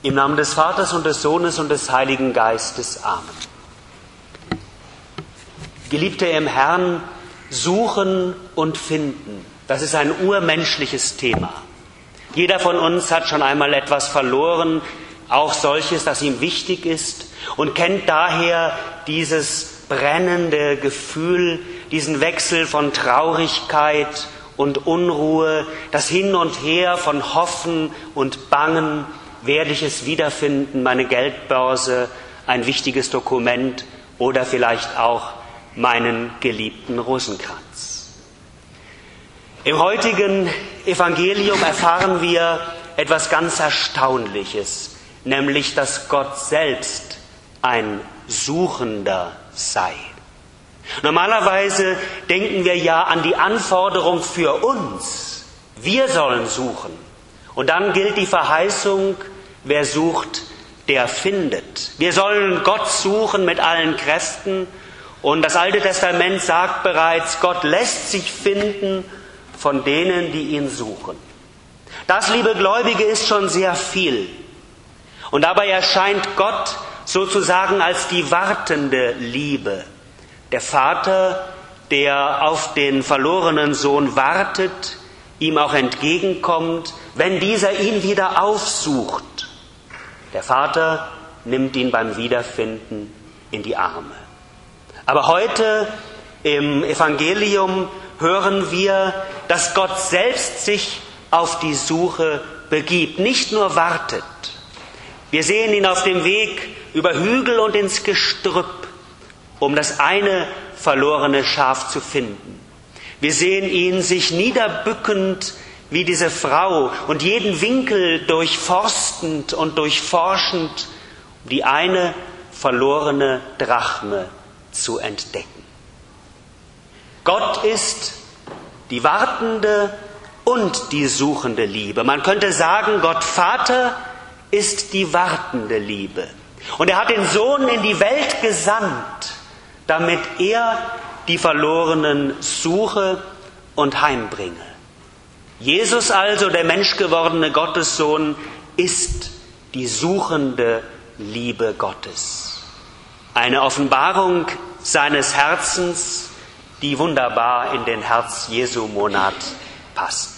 Im Namen des Vaters und des Sohnes und des Heiligen Geistes. Amen. Geliebte im Herrn, suchen und finden, das ist ein urmenschliches Thema. Jeder von uns hat schon einmal etwas verloren, auch solches, das ihm wichtig ist, und kennt daher dieses brennende Gefühl, diesen Wechsel von Traurigkeit und Unruhe, das Hin und Her von Hoffen und Bangen. Werde ich es wiederfinden, meine Geldbörse, ein wichtiges Dokument oder vielleicht auch meinen geliebten Rosenkranz? Im heutigen Evangelium erfahren wir etwas ganz Erstaunliches, nämlich, dass Gott selbst ein Suchender sei. Normalerweise denken wir ja an die Anforderung für uns. Wir sollen suchen. Und dann gilt die Verheißung, wer sucht, der findet. Wir sollen Gott suchen mit allen Kräften. Und das Alte Testament sagt bereits, Gott lässt sich finden von denen, die ihn suchen. Das, liebe Gläubige, ist schon sehr viel. Und dabei erscheint Gott sozusagen als die wartende Liebe. Der Vater, der auf den verlorenen Sohn wartet, ihm auch entgegenkommt, wenn dieser ihn wieder aufsucht. Der Vater nimmt ihn beim Wiederfinden in die Arme. Aber heute im Evangelium hören wir, dass Gott selbst sich auf die Suche begibt, nicht nur wartet. Wir sehen ihn auf dem Weg über Hügel und ins Gestrüpp, um das eine verlorene Schaf zu finden. Wir sehen ihn sich niederbückend wie diese Frau und jeden Winkel durchforstend und durchforschend, um die eine verlorene Drachme zu entdecken. Gott ist die wartende und die suchende Liebe. Man könnte sagen, Gott Vater ist die wartende Liebe. Und er hat den Sohn in die Welt gesandt, damit er die Verlorenen suche und heimbringe. Jesus also, der menschgewordene Gottessohn, ist die suchende Liebe Gottes. Eine Offenbarung seines Herzens, die wunderbar in den Herz-Jesu-Monat passt.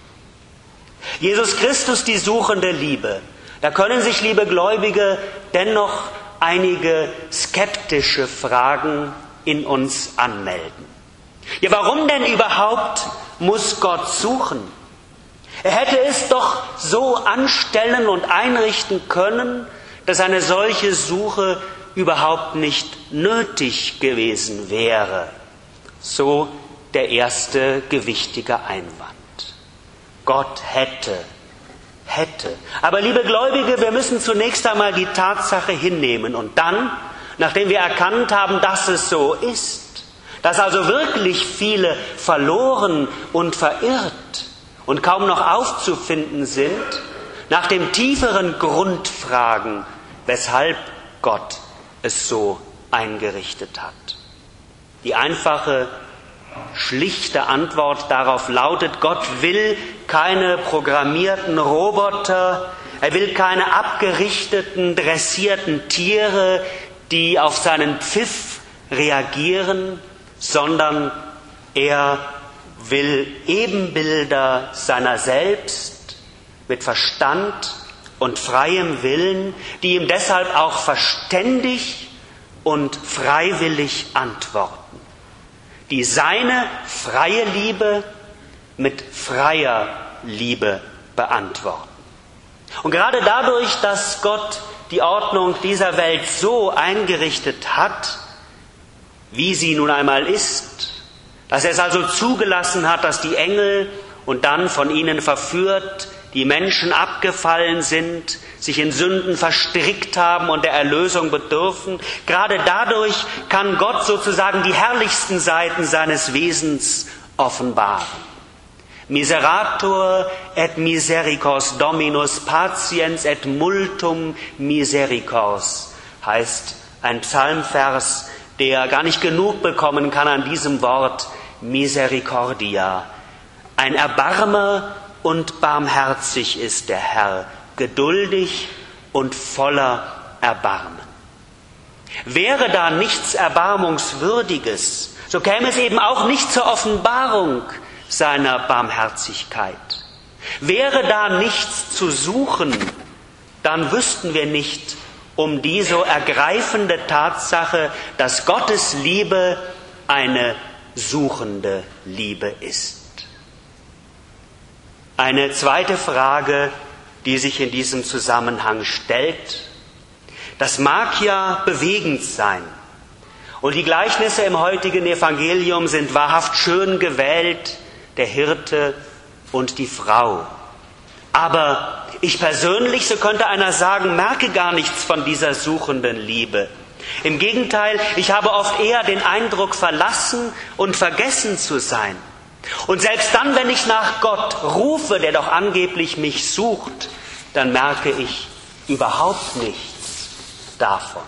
Jesus Christus, die suchende Liebe. Da können sich, liebe Gläubige, dennoch einige skeptische Fragen in uns anmelden. Ja, warum denn überhaupt muss Gott suchen? Er hätte es doch so anstellen und einrichten können, dass eine solche Suche überhaupt nicht nötig gewesen wäre. So der erste gewichtige Einwand. Gott hätte. Aber liebe Gläubige, wir müssen zunächst einmal die Tatsache hinnehmen und dann, nachdem wir erkannt haben, dass es so ist, dass also wirklich viele verloren und verirrt und kaum noch aufzufinden sind, nach dem tieferen Grund fragen, weshalb Gott es so eingerichtet hat. Die einfache, schlichte Antwort darauf lautet, Gott will keine programmierten Roboter, er will keine abgerichteten, dressierten Tiere, die auf seinen Pfiff reagieren, sondern er will Ebenbilder seiner selbst mit Verstand und freiem Willen, die ihm deshalb auch verständig und freiwillig antworten, die seine freie Liebe mit freier Liebe beantworten. Und gerade dadurch, dass Gott die Ordnung dieser Welt so eingerichtet hat, wie sie nun einmal ist, dass er es also zugelassen hat, dass die Engel und dann von ihnen verführt, die Menschen abgefallen sind, sich in Sünden verstrickt haben und der Erlösung bedürfen. Gerade dadurch kann Gott sozusagen die herrlichsten Seiten seines Wesens offenbaren. Miserator et misericors Dominus patiens et multum misericors heißt ein Psalmvers, der gar nicht genug bekommen kann an diesem Wort Misericordia. Ein Erbarmer und barmherzig ist der Herr, geduldig und voller Erbarmen. Wäre da nichts Erbarmungswürdiges, so käme es eben auch nicht zur Offenbarung seiner Barmherzigkeit. Wäre da nichts zu suchen, dann wüssten wir nicht um die so ergreifende Tatsache, dass Gottes Liebe eine suchende Liebe ist. Eine zweite Frage, die sich in diesem Zusammenhang stellt: Das mag ja bewegend sein. Und die Gleichnisse im heutigen Evangelium sind wahrhaft schön gewählt, der Hirte und die Frau. Aber ich persönlich, so könnte einer sagen, merke gar nichts von dieser suchenden Liebe. Im Gegenteil, ich habe oft eher den Eindruck, verlassen und vergessen zu sein. Und selbst dann, wenn ich nach Gott rufe, der doch angeblich mich sucht, dann merke ich überhaupt nichts davon.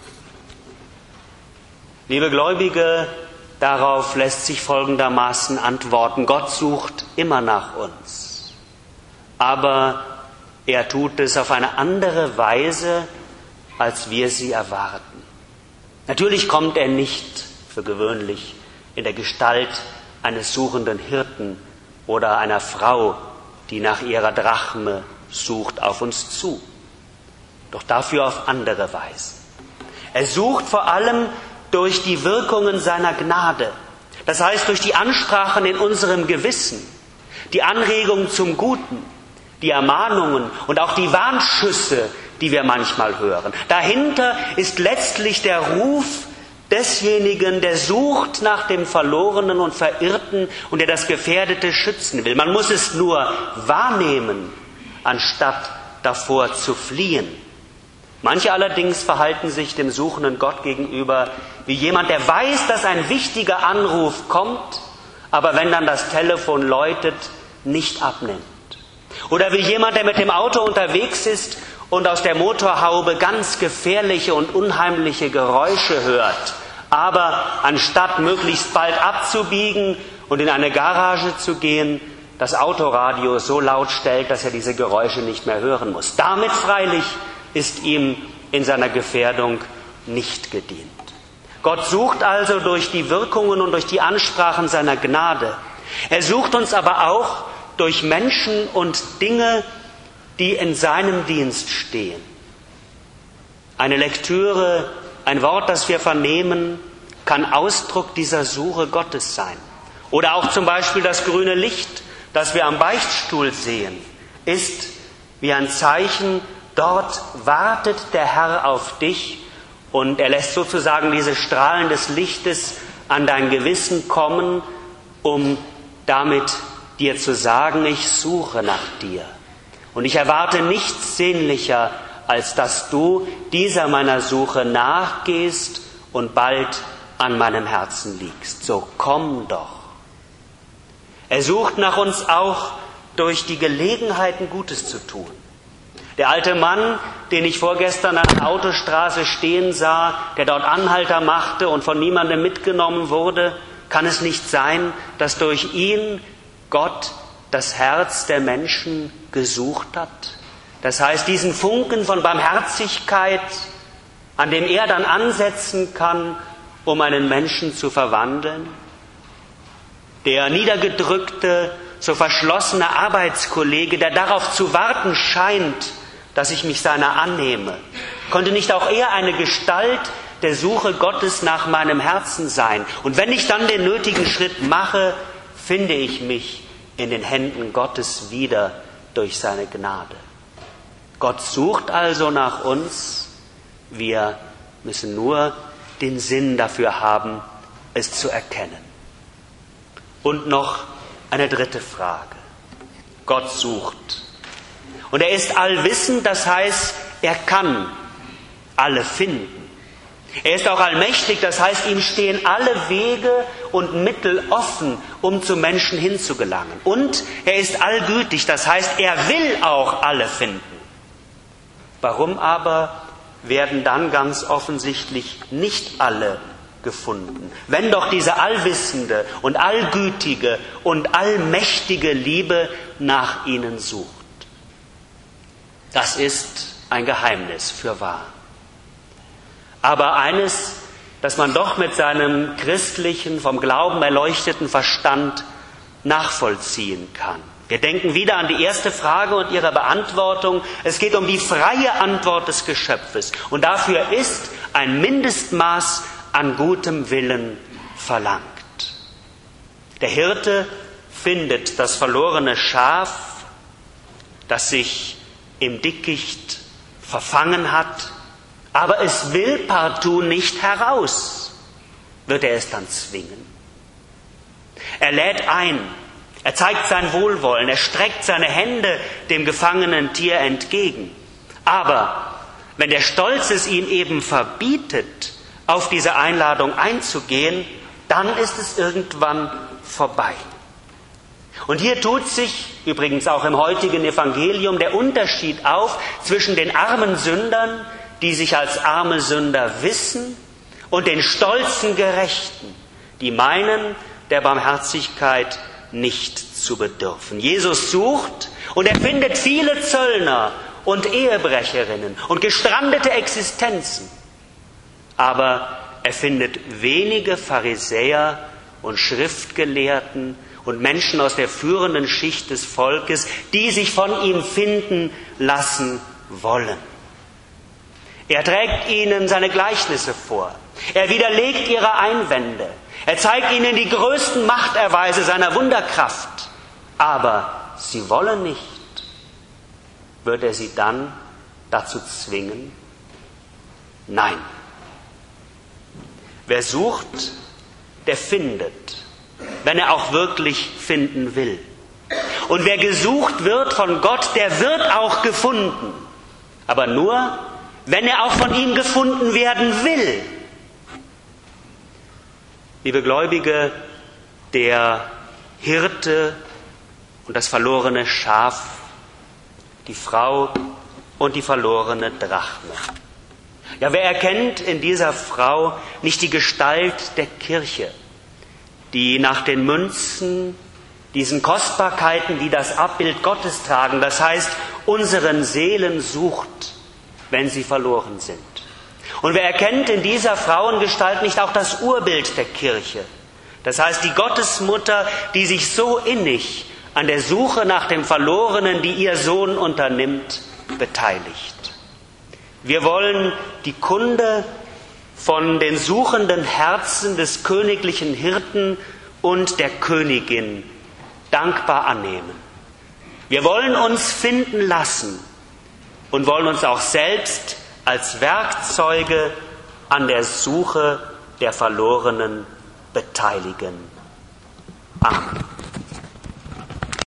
Liebe Gläubige, darauf lässt sich folgendermaßen antworten: Gott sucht immer nach uns. Aber er tut es auf eine andere Weise, als wir sie erwarten. Natürlich kommt er nicht für gewöhnlich in der Gestalt eines suchenden Hirten oder einer Frau, die nach ihrer Drachme sucht, auf uns zu. Doch dafür auf andere Weise. Er sucht vor allem durch die Wirkungen seiner Gnade. Das heißt, durch die Ansprachen in unserem Gewissen, die Anregungen zum Guten, die Ermahnungen und auch die Warnschüsse, die wir manchmal hören. Dahinter ist letztlich der Ruf desjenigen, der sucht nach dem Verlorenen und Verirrten und der das Gefährdete schützen will. Man muss es nur wahrnehmen, anstatt davor zu fliehen. Manche allerdings verhalten sich dem suchenden Gott gegenüber wie jemand, der weiß, dass ein wichtiger Anruf kommt, aber wenn dann das Telefon läutet, nicht abnimmt. Oder wie jemand, der mit dem Auto unterwegs ist und aus der Motorhaube ganz gefährliche und unheimliche Geräusche hört, aber anstatt möglichst bald abzubiegen und in eine Garage zu gehen, das Autoradio so laut stellt, dass er diese Geräusche nicht mehr hören muss. Damit freilich ist ihm in seiner Gefährdung nicht gedient. Gott sucht also durch die Wirkungen und durch die Ansprachen seiner Gnade. Er sucht uns aber auch durch Menschen und Dinge, die in seinem Dienst stehen. Eine Lektüre, ein Wort, das wir vernehmen, kann Ausdruck dieser Suche Gottes sein. Oder auch zum Beispiel das grüne Licht, das wir am Beichtstuhl sehen, ist wie ein Zeichen: Dort wartet der Herr auf dich, und er lässt sozusagen diese Strahlen des Lichtes an dein Gewissen kommen, um damit dir zu sagen: Ich suche nach dir. Und ich erwarte nichts sehnlicher, als dass du dieser meiner Suche nachgehst und bald an meinem Herzen liegst. So komm doch. Er sucht nach uns auch durch die Gelegenheiten, Gutes zu tun. Der alte Mann, den ich vorgestern an der Autostraße stehen sah, der dort Anhalter machte und von niemandem mitgenommen wurde, kann es nicht sein, dass durch ihn Gott das Herz der Menschen gesucht hat? Das heißt, diesen Funken von Barmherzigkeit, an dem er dann ansetzen kann, um einen Menschen zu verwandeln? Der niedergedrückte, so verschlossene Arbeitskollege, der darauf zu warten scheint, dass ich mich seiner annehme, konnte nicht auch er eine Gestalt der Suche Gottes nach meinem Herzen sein? Und wenn ich dann den nötigen Schritt mache, finde ich mich in den Händen Gottes wieder durch seine Gnade. Gott sucht also nach uns. Wir müssen nur den Sinn dafür haben, es zu erkennen. Und noch eine dritte Frage. Gott sucht. Und er ist allwissend, das heißt, er kann alle finden. Er ist auch allmächtig, das heißt, ihm stehen alle Wege und Mittel offen, um zu Menschen hinzugelangen. Und er ist allgütig, das heißt, er will auch alle finden. Warum aber werden dann ganz offensichtlich nicht alle gefunden, wenn doch diese allwissende und allgütige und allmächtige Liebe nach ihnen sucht? Das ist ein Geheimnis für wahr. Aber eines, das man doch mit seinem christlichen, vom Glauben erleuchteten Verstand nachvollziehen kann. Wir denken wieder an die erste Frage und ihre Beantwortung. Es geht um die freie Antwort des Geschöpfes. Und dafür ist ein Mindestmaß an gutem Willen verlangt. Der Hirte findet das verlorene Schaf, das sich im Dickicht verfangen hat, aber es will partout nicht heraus. Wird er es dann zwingen? Er lädt ein, er zeigt sein Wohlwollen, er streckt seine Hände dem gefangenen Tier entgegen. Aber wenn der Stolz es ihm eben verbietet, auf diese Einladung einzugehen, dann ist es irgendwann vorbei. Und hier tut sich, übrigens auch im heutigen Evangelium, der Unterschied auf zwischen den armen Sündern, die sich als arme Sünder wissen, und den stolzen Gerechten, die meinen, der Barmherzigkeit nicht zu bedürfen. Jesus sucht und er findet viele Zöllner und Ehebrecherinnen und gestrandete Existenzen. Aber er findet wenige Pharisäer und Schriftgelehrten und Menschen aus der führenden Schicht des Volkes, die sich von ihm finden lassen wollen. Er trägt ihnen seine Gleichnisse vor. Er widerlegt ihre Einwände. Er zeigt ihnen die größten Machterweise seiner Wunderkraft. Aber sie wollen nicht. Wird er sie dann dazu zwingen? Nein. Wer sucht, der findet, wenn er auch wirklich finden will. Und wer gesucht wird von Gott, der wird auch gefunden. Aber nur, wenn er auch von ihm gefunden werden will. Liebe Gläubige, der Hirte und das verlorene Schaf, die Frau und die verlorene Drachme. Ja, wer erkennt in dieser Frau nicht die Gestalt der Kirche, die nach den Münzen, diesen Kostbarkeiten, die das Abbild Gottes tragen, das heißt, unseren Seelen sucht, wenn sie verloren sind? Und wer erkennt in dieser Frauengestalt nicht auch das Urbild der Kirche, das heißt, die Gottesmutter, die sich so innig an der Suche nach dem Verlorenen, die ihr Sohn unternimmt, beteiligt? Wir wollen die Kunde von den suchenden Herzen des königlichen Hirten und der Königin dankbar annehmen. Wir wollen uns finden lassen und wollen uns auch selbst als Werkzeuge an der Suche der Verlorenen beteiligen. Amen.